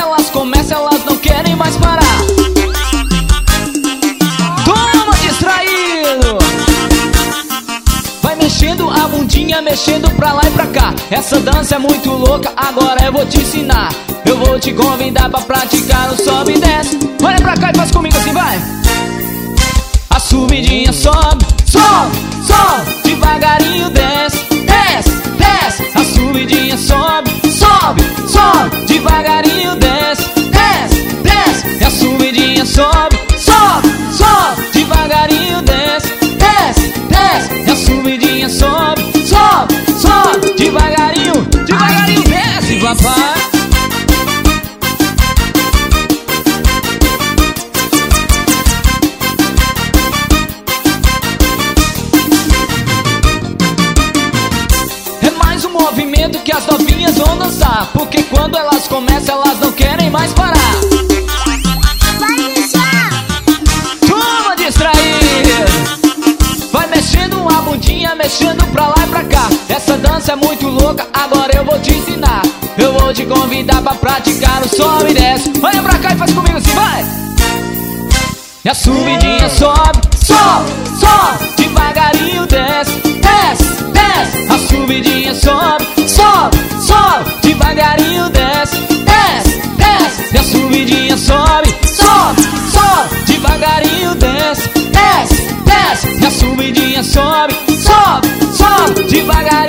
elas começam, elas não querem mais parar. Toma, distraído! Vai mexendo a bundinha, mexendo pra lá e pra cá. Essa dança é muito louca, agora eu vou te ensinar. Eu vou te convidar pra praticar o sobe e desce. Olha pra cá e faz comigo assim, vai! A subidinha sobe, sobe, sobe. Devagarinho desce, desce, desce. A subidinha sobe, sobe, sobe. Devagarinho desce, desce, desce. E a subidinha sobe, sobe, sobe. Devagarinho desce, desce, desce. E a subidinha sobe, sobe, sobe. Devagarinho, devagarinho desce, papai. Movimento que as novinhas vão dançar, porque quando elas começam, elas não querem mais parar. Toma, distraído! Vai mexendo a bundinha, mexendo pra lá e pra cá. Essa dança é muito louca, agora eu vou te ensinar. Eu vou te convidar pra praticar o sobe e desce. Olha pra cá e faz comigo assim, vai! E a subidinha sobe, sobe, sobe. Devagarinho desce, desce, desce. A subidinha sobe, sobe, sobe. Devagarinho desce, desce, desce. E a subidinha sobe, sobe, sobe. Devagarinho desce, desce, desce. E a subidinha sobe, sobe, sobe. Devagarinho